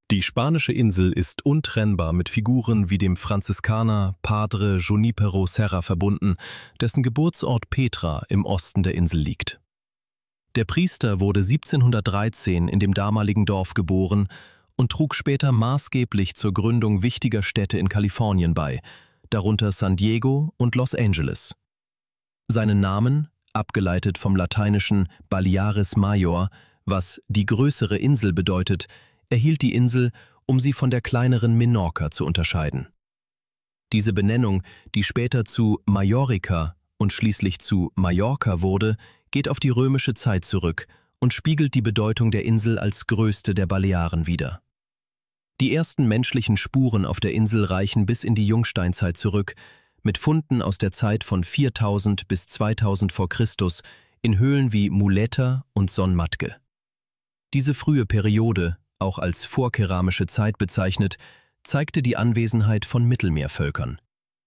Die spanische Insel ist untrennbar mit Figuren wie dem Franziskaner Padre Junípero Serra verbunden, dessen Geburtsort Petra im Osten der Insel liegt. Der Priester wurde 1713 in dem damaligen Dorf geboren und trug später maßgeblich zur Gründung wichtiger Städte in Kalifornien bei, darunter San Diego und Los Angeles. Seinen Namen, abgeleitet vom lateinischen Balearis Major, was die größere Insel bedeutet, erhielt die Insel, um sie von der kleineren Menorca zu unterscheiden. Diese Benennung, die später zu Majorca und schließlich zu Mallorca wurde, geht auf die römische Zeit zurück und spiegelt die Bedeutung der Insel als größte der Balearen wider. Die ersten menschlichen Spuren auf der Insel reichen bis in die Jungsteinzeit zurück, mit Funden aus der Zeit von 4000 bis 2000 vor Christus in Höhlen wie Muleta und Son Matge. Diese frühe Periode, auch als vorkeramische Zeit bezeichnet, zeigte die Anwesenheit von Mittelmeervölkern.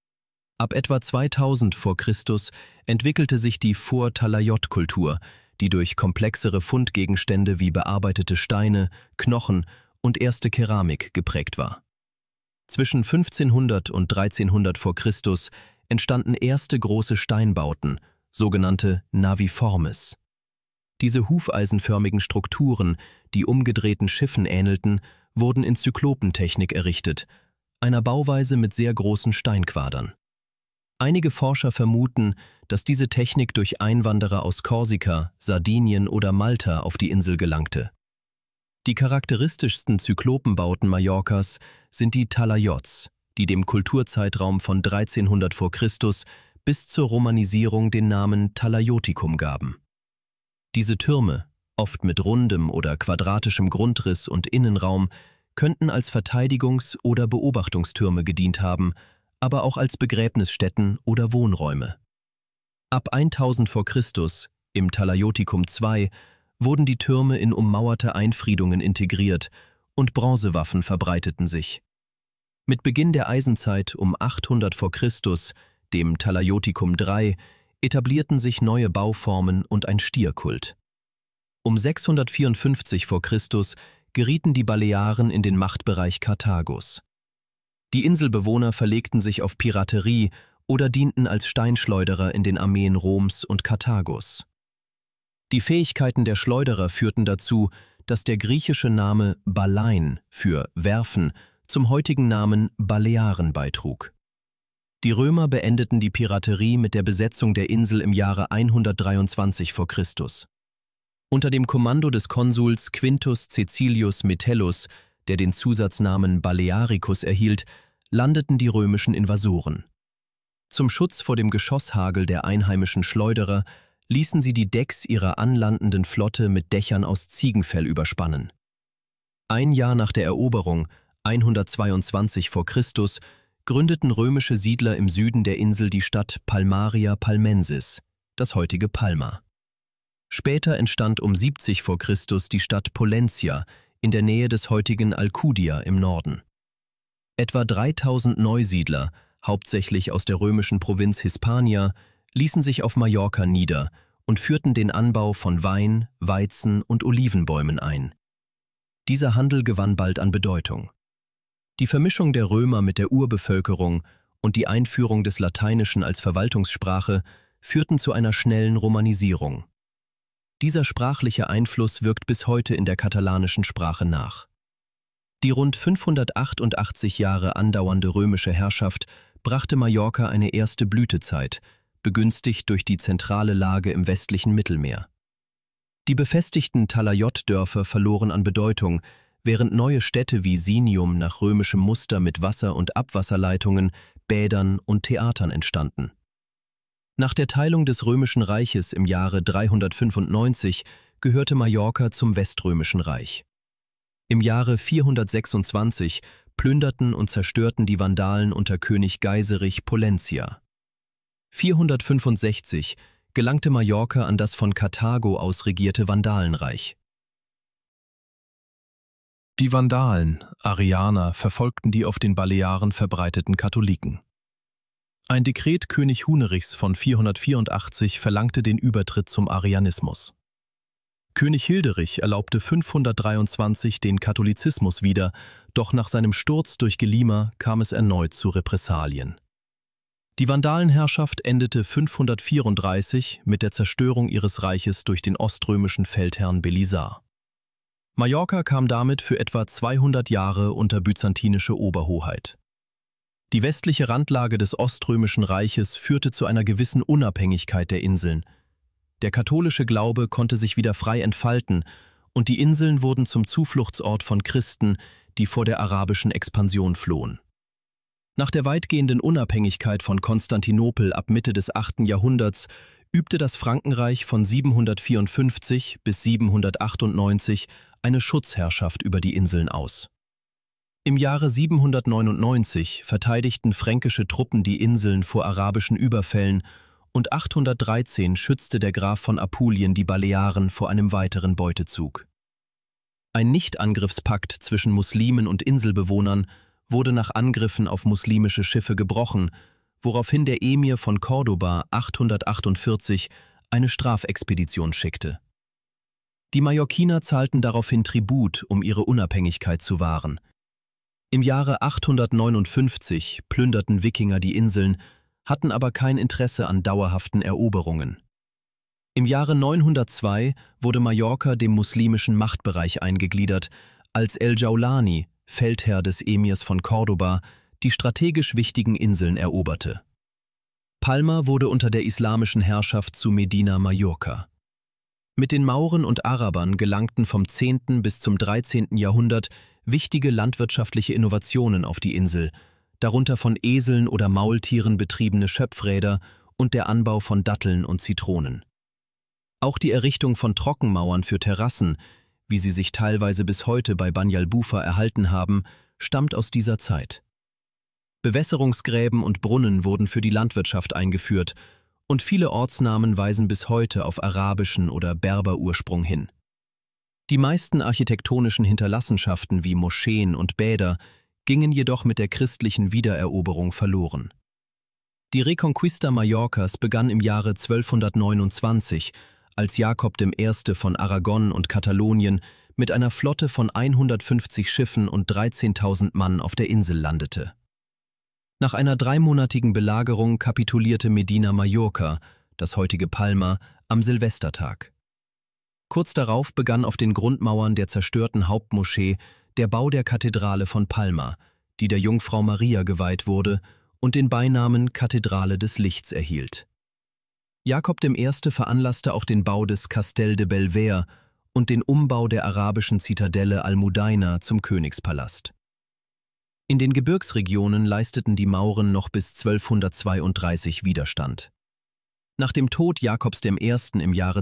Ab etwa 2000 vor Christus entwickelte sich die Vor-Talayot-Kultur, die durch komplexere Fundgegenstände wie bearbeitete Steine, Knochen und erste Keramik geprägt war. Zwischen 1500 und 1300 vor Christus entstanden erste große Steinbauten, sogenannte Naviformes. Diese hufeisenförmigen Strukturen, die umgedrehten Schiffen ähnelten, wurden in Zyklopentechnik errichtet, einer Bauweise mit sehr großen Steinquadern. Einige Forscher vermuten, dass diese Technik durch Einwanderer aus Korsika, Sardinien oder Malta auf die Insel gelangte. Die charakteristischsten Zyklopenbauten Mallorcas sind die Talayots, die dem Kulturzeitraum von 1300 vor Christus bis zur Romanisierung den Namen Talaioticum gaben. Diese Türme, oft mit rundem oder quadratischem Grundriss und Innenraum, könnten als Verteidigungs- oder Beobachtungstürme gedient haben, aber auch als Begräbnisstätten oder Wohnräume. Ab 1000 vor Christus, im Talaioticum II, wurden die Türme in ummauerte Einfriedungen integriert und Bronzewaffen verbreiteten sich. Mit Beginn der Eisenzeit um 800 vor Christus, dem Talaioticum III, etablierten sich neue Bauformen und ein Stierkult. Um 654 vor Christus gerieten die Balearen in den Machtbereich Karthagos. Die Inselbewohner verlegten sich auf Piraterie oder dienten als Steinschleuderer in den Armeen Roms und Karthagos. Die Fähigkeiten der Schleuderer führten dazu, dass der griechische Name Balein für werfen zum heutigen Namen Balearen beitrug. Die Römer beendeten die Piraterie mit der Besetzung der Insel im Jahre 123 vor Christus. Unter dem Kommando des Konsuls Quintus Caecilius Metellus, der den Zusatznamen Balearicus erhielt, landeten die römischen Invasoren. Zum Schutz vor dem Geschosshagel der einheimischen Schleuderer ließen sie die Decks ihrer anlandenden Flotte mit Dächern aus Ziegenfell überspannen. Ein Jahr nach der Eroberung, 122 vor Christus, gründeten römische Siedler im Süden der Insel die Stadt Palmaria Palmensis, das heutige Palma. Später entstand um 70 vor Christus die Stadt Pollentia in der Nähe des heutigen Alcudia im Norden. Etwa 3000 Neusiedler, hauptsächlich aus der römischen Provinz Hispania, ließen sich auf Mallorca nieder und führten den Anbau von Wein, Weizen und Olivenbäumen ein. Dieser Handel gewann bald an Bedeutung. Die Vermischung der Römer mit der Urbevölkerung und die Einführung des Lateinischen als Verwaltungssprache führten zu einer schnellen Romanisierung. Dieser sprachliche Einfluss wirkt bis heute in der katalanischen Sprache nach. Die rund 588 Jahre andauernde römische Herrschaft brachte Mallorca eine erste Blütezeit, begünstigt durch die zentrale Lage im westlichen Mittelmeer. Die befestigten Talayot-Dörfer verloren an Bedeutung, während neue Städte wie Sinium nach römischem Muster mit Wasser- und Abwasserleitungen, Bädern und Theatern entstanden. Nach der Teilung des Römischen Reiches im Jahre 395 gehörte Mallorca zum Weströmischen Reich. Im Jahre 426 plünderten und zerstörten die Vandalen unter König Geiserich Pollentia. 465 gelangte Mallorca an das von Karthago aus regierte Vandalenreich. Die Vandalen, Arianer, verfolgten die auf den Balearen verbreiteten Katholiken. Ein Dekret König Hunerichs von 484 verlangte den Übertritt zum Arianismus. König Hilderich erlaubte 523 den Katholizismus wieder, doch nach seinem Sturz durch Gelima kam es erneut zu Repressalien. Die Vandalenherrschaft endete 534 mit der Zerstörung ihres Reiches durch den oströmischen Feldherrn Belisar. Mallorca kam damit für etwa 200 Jahre unter byzantinische Oberhoheit. Die westliche Randlage des Oströmischen Reiches führte zu einer gewissen Unabhängigkeit der Inseln. Der katholische Glaube konnte sich wieder frei entfalten und die Inseln wurden zum Zufluchtsort von Christen, die vor der arabischen Expansion flohen. Nach der weitgehenden Unabhängigkeit von Konstantinopel ab Mitte des 8. Jahrhunderts übte das Frankenreich von 754 bis 798 eine Schutzherrschaft über die Inseln aus. Im Jahre 799 verteidigten fränkische Truppen die Inseln vor arabischen Überfällen und 813 schützte der Graf von Apulien die Balearen vor einem weiteren Beutezug. Ein Nichtangriffspakt zwischen Muslimen und Inselbewohnern wurde nach Angriffen auf muslimische Schiffe gebrochen, woraufhin der Emir von Cordoba 848 eine Strafexpedition schickte. Die Mallorquiner zahlten daraufhin Tribut, um ihre Unabhängigkeit zu wahren. Im Jahre 859 plünderten Wikinger die Inseln, hatten aber kein Interesse an dauerhaften Eroberungen. Im Jahre 902 wurde Mallorca dem muslimischen Machtbereich eingegliedert, als El-Jaulani, Feldherr des Emirs von Cordoba, die strategisch wichtigen Inseln eroberte. Palma wurde unter der islamischen Herrschaft zu Medina Mallorca. Mit den Mauren und Arabern gelangten vom 10. bis zum 13. Jahrhundert wichtige landwirtschaftliche Innovationen auf die Insel, darunter von Eseln oder Maultieren betriebene Schöpfräder und der Anbau von Datteln und Zitronen. Auch die Errichtung von Trockenmauern für Terrassen, wie sie sich teilweise bis heute bei Banyalbufar erhalten haben, stammt aus dieser Zeit. Bewässerungsgräben und Brunnen wurden für die Landwirtschaft eingeführt und viele Ortsnamen weisen bis heute auf arabischen oder Berberursprung hin. Die meisten architektonischen Hinterlassenschaften wie Moscheen und Bäder gingen jedoch mit der christlichen Wiedereroberung verloren. Die Reconquista Mallorcas begann im Jahre 1229, als Jakob I. von Aragon und Katalonien mit einer Flotte von 150 Schiffen und 13.000 Mann auf der Insel landete. Nach einer 3-monatigen Belagerung kapitulierte Medina Mallorca, das heutige Palma, am Silvestertag. Kurz darauf begann auf den Grundmauern der zerstörten Hauptmoschee der Bau der Kathedrale von Palma, die der Jungfrau Maria geweiht wurde und den Beinamen Kathedrale des Lichts erhielt. Jakob I. veranlasste auch den Bau des Castell de Belver und den Umbau der arabischen Zitadelle Al-Mudaina zum Königspalast. In den Gebirgsregionen leisteten die Mauren noch bis 1232 Widerstand. Nach dem Tod Jakobs I. im Jahre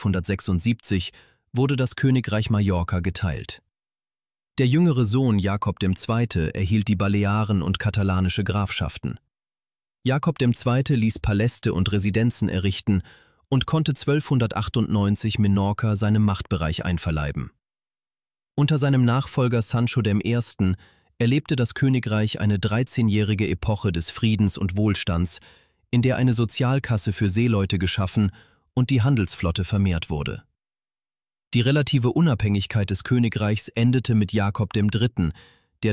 1276 wurde das Königreich Mallorca geteilt. Der jüngere Sohn Jakob II. Erhielt die Balearen und katalanische Grafschaften. Jakob II. Ließ Paläste und Residenzen errichten und konnte 1298 Menorca seinem Machtbereich einverleiben. Unter seinem Nachfolger Sancho I. erlebte das Königreich eine 13-jährige Epoche des Friedens und Wohlstands, in der eine Sozialkasse für Seeleute geschaffen und die Handelsflotte vermehrt wurde. Die relative Unabhängigkeit des Königreichs endete mit Jakob III., der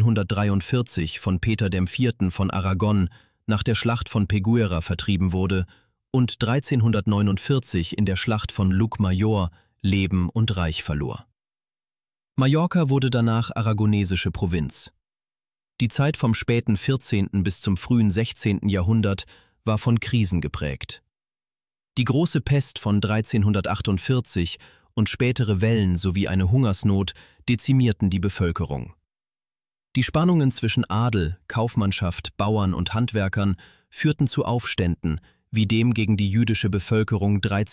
1343 von Peter IV. Von Aragon nach der Schlacht von Peguera vertrieben wurde und 1349 in der Schlacht von Llucmajor Leben und Reich verlor. Mallorca wurde danach aragonesische Provinz. Die Zeit vom späten 14. bis zum frühen 16. Jahrhundert war von Krisen geprägt. Die große Pest von 1348 und spätere Wellen sowie eine Hungersnot dezimierten die Bevölkerung. Die Spannungen zwischen Adel, Kaufmannschaft, Bauern und Handwerkern führten zu Aufständen, wie dem gegen die jüdische Bevölkerung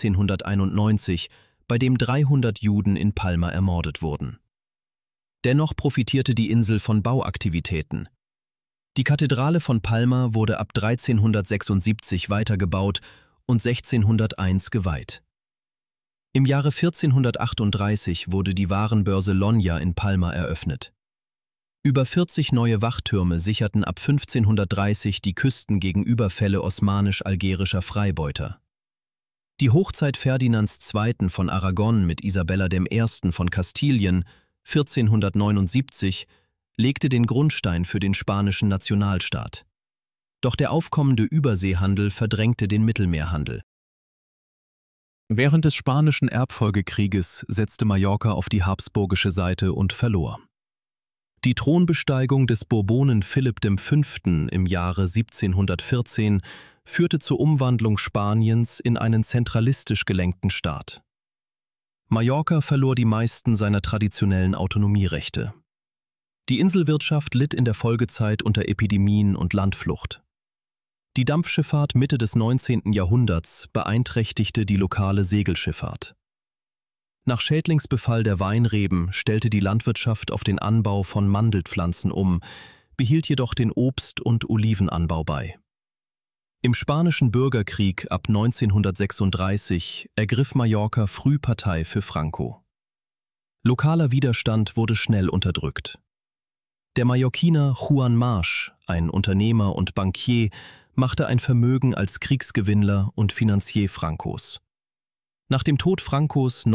1391, bei dem 300 Juden in Palma ermordet wurden. Dennoch profitierte die Insel von Bauaktivitäten. Die Kathedrale von Palma wurde ab 1376 weitergebaut und 1601 geweiht. Im Jahre 1438 wurde die Warenbörse Lonya in Palma eröffnet. Über 40 neue Wachtürme sicherten ab 1530 die Küsten gegen Überfälle osmanisch-algerischer Freibeuter. Die Hochzeit Ferdinands II. Von Aragon mit Isabella I. von Kastilien 1479 legte den Grundstein für den spanischen Nationalstaat. Doch der aufkommende Überseehandel verdrängte den Mittelmeerhandel. Während des Spanischen Erbfolgekrieges setzte Mallorca auf die habsburgische Seite und verlor. Die Thronbesteigung des Bourbonen Philipp V. im Jahre 1714 führte zur Umwandlung Spaniens in einen zentralistisch gelenkten Staat. Mallorca verlor die meisten seiner traditionellen Autonomierechte. Die Inselwirtschaft litt in der Folgezeit unter Epidemien und Landflucht. Die Dampfschifffahrt Mitte des 19. Jahrhunderts beeinträchtigte die lokale Segelschifffahrt. Nach Schädlingsbefall der Weinreben stellte die Landwirtschaft auf den Anbau von Mandelpflanzen um, behielt jedoch den Obst- und Olivenanbau bei. Im Spanischen Bürgerkrieg ab 1936 ergriff Mallorca früh Partei für Franco. Lokaler Widerstand wurde schnell unterdrückt. Der Mallorquiner Juan March, ein Unternehmer und Bankier, machte ein Vermögen als Kriegsgewinnler und Finanzier Francos. Nach dem Tod Francos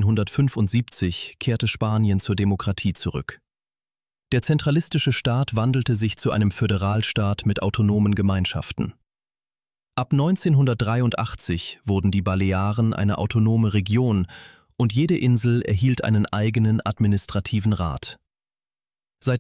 1975 kehrte Spanien zur Demokratie zurück. Der zentralistische Staat wandelte sich zu einem Föderalstaat mit autonomen Gemeinschaften. Ab 1983 wurden die Balearen eine autonome Region und jede Insel erhielt einen eigenen administrativen Rat. Seit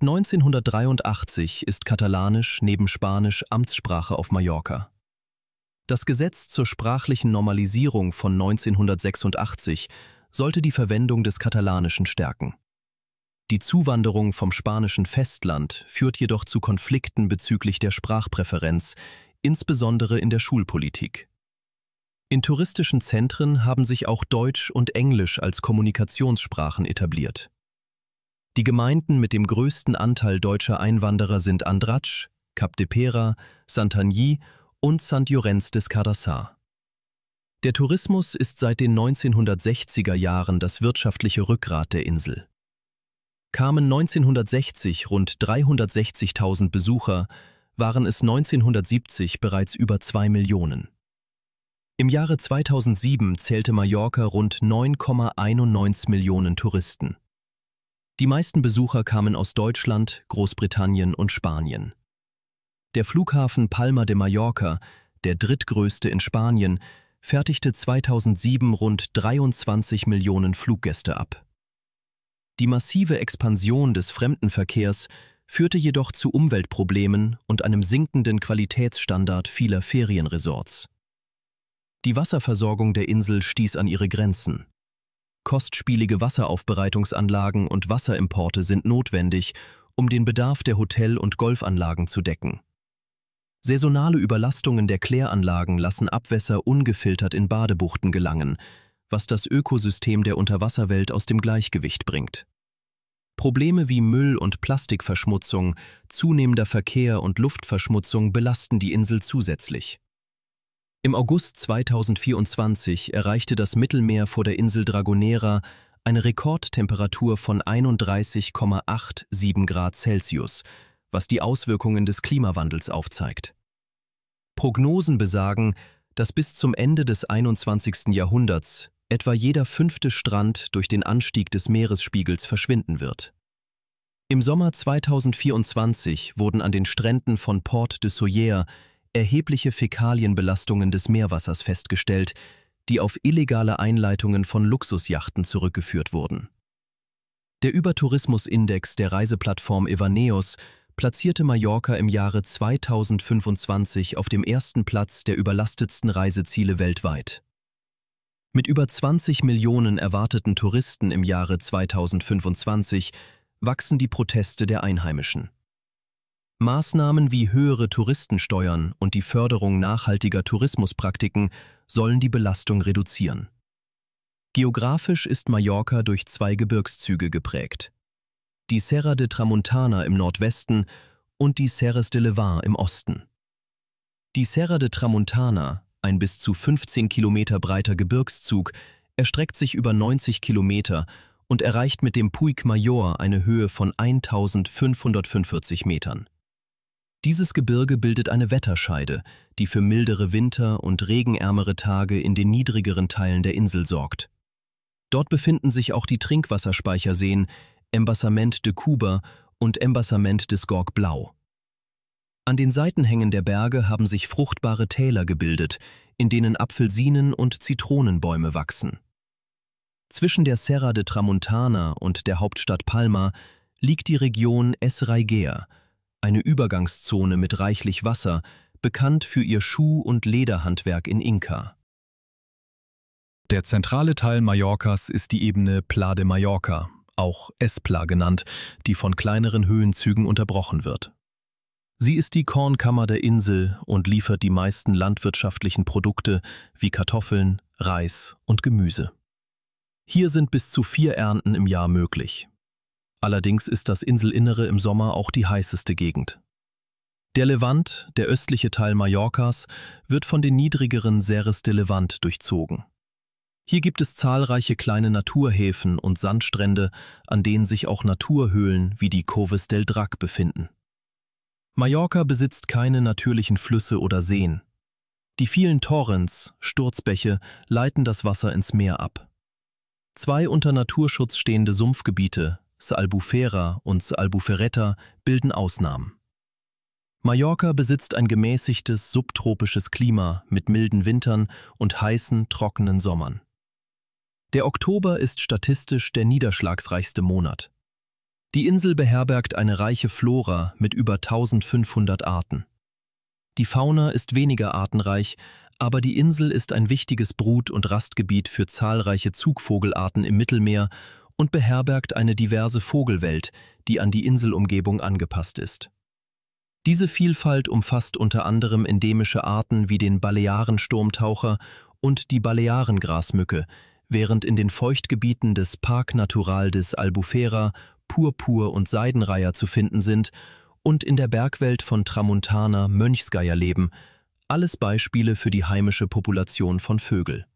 1983 ist Katalanisch neben Spanisch Amtssprache auf Mallorca. Das Gesetz zur sprachlichen Normalisierung von 1986 sollte die Verwendung des Katalanischen stärken. Die Zuwanderung vom spanischen Festland führt jedoch zu Konflikten bezüglich der Sprachpräferenz, insbesondere in der Schulpolitik. In touristischen Zentren haben sich auch Deutsch und Englisch als Kommunikationssprachen etabliert. Die Gemeinden mit dem größten Anteil deutscher Einwanderer sind Andratx, Cap de Pera, Santanyí und Sant Llorenç des Cardassar. Der Tourismus ist seit den 1960er Jahren das wirtschaftliche Rückgrat der Insel. Kamen 1960 rund 360.000 Besucher, waren es 1970 bereits über 2 Millionen. Im Jahre 2007 zählte Mallorca rund 9,91 Millionen Touristen. Die meisten Besucher kamen aus Deutschland, Großbritannien und Spanien. Der Flughafen Palma de Mallorca, der drittgrößte in Spanien, fertigte 2007 rund 23 Millionen Fluggäste ab. Die massive Expansion des Fremdenverkehrs führte jedoch zu Umweltproblemen und einem sinkenden Qualitätsstandard vieler Ferienresorts. Die Wasserversorgung der Insel stieß an ihre Grenzen. Kostspielige Wasseraufbereitungsanlagen und Wasserimporte sind notwendig, um den Bedarf der Hotel- und Golfanlagen zu decken. Saisonale Überlastungen der Kläranlagen lassen Abwässer ungefiltert in Badebuchten gelangen, was das Ökosystem der Unterwasserwelt aus dem Gleichgewicht bringt. Probleme wie Müll- und Plastikverschmutzung, zunehmender Verkehr und Luftverschmutzung belasten die Insel zusätzlich. Im August 2024 erreichte das Mittelmeer vor der Insel Dragonera eine Rekordtemperatur von 31,87 Grad Celsius, was die Auswirkungen des Klimawandels aufzeigt. Prognosen besagen, dass bis zum Ende des 21. Jahrhunderts etwa jeder 5. Strand durch den Anstieg des Meeresspiegels verschwinden wird. Im Sommer 2024 wurden an den Stränden von Port de Sóller erhebliche Fäkalienbelastungen des Meerwassers festgestellt, die auf illegale Einleitungen von Luxusjachten zurückgeführt wurden. Der Übertourismusindex der Reiseplattform Evaneos platzierte Mallorca im Jahre 2025 auf dem ersten Platz der überlastetsten Reiseziele weltweit. Mit über 20 Millionen erwarteten Touristen im Jahre 2025 wachsen die Proteste der Einheimischen. Maßnahmen wie höhere Touristensteuern und die Förderung nachhaltiger Tourismuspraktiken sollen die Belastung reduzieren. Geografisch ist Mallorca durch 2 Gebirgszüge geprägt: die Serra de Tramuntana im Nordwesten und die Serres de Levant im Osten. Die Serra de Tramuntana, ein bis zu 15 Kilometer breiter Gebirgszug, erstreckt sich über 90 Kilometer und erreicht mit dem Puig Mayor eine Höhe von 1545 Metern. Dieses Gebirge bildet eine Wetterscheide, die für mildere Winter und regenärmere Tage in den niedrigeren Teilen der Insel sorgt. Dort befinden sich auch die Trinkwasserspeicherseen Embassament de Cuba und Embassament des Gorg Blau. An den Seitenhängen der Berge haben sich fruchtbare Täler gebildet, in denen Apfelsinen- und Zitronenbäume wachsen. Zwischen der Serra de Tramuntana und der Hauptstadt Palma liegt die Region Es Raiguer, eine Übergangszone mit reichlich Wasser, bekannt für ihr Schuh- und Lederhandwerk in Inca. Der zentrale Teil Mallorcas ist die Ebene Pla de Mallorca, auch Espla genannt, die von kleineren Höhenzügen unterbrochen wird. Sie ist die Kornkammer der Insel und liefert die meisten landwirtschaftlichen Produkte wie Kartoffeln, Reis und Gemüse. Hier sind bis zu 4 Ernten im Jahr möglich. Allerdings ist das Inselinnere im Sommer auch die heißeste Gegend. Der Levant, der östliche Teil Mallorcas, wird von den niedrigeren Serres de Levant durchzogen. Hier gibt es zahlreiche kleine Naturhäfen und Sandstrände, an denen sich auch Naturhöhlen wie die Coves del Drac befinden. Mallorca besitzt keine natürlichen Flüsse oder Seen. Die vielen Torrents, Sturzbäche, leiten das Wasser ins Meer ab. 2 unter Naturschutz stehende Sumpfgebiete, S'Albufera und S'Albufereta, bilden Ausnahmen. Mallorca besitzt ein gemäßigtes, subtropisches Klima mit milden Wintern und heißen, trockenen Sommern. Der Oktober ist statistisch der niederschlagsreichste Monat. Die Insel beherbergt eine reiche Flora mit über 1500 Arten. Die Fauna ist weniger artenreich, aber die Insel ist ein wichtiges Brut- und Rastgebiet für zahlreiche Zugvogelarten im Mittelmeer und beherbergt eine diverse Vogelwelt, die an die Inselumgebung angepasst ist. Diese Vielfalt umfasst unter anderem endemische Arten wie den Balearensturmtaucher und die Balearengrasmücke, während in den Feuchtgebieten des Parc Natural des Albufera Purpur- und Seidenreiher zu finden sind und in der Bergwelt von Tramuntana Mönchsgeier leben, alles Beispiele für die heimische Population von Vögel.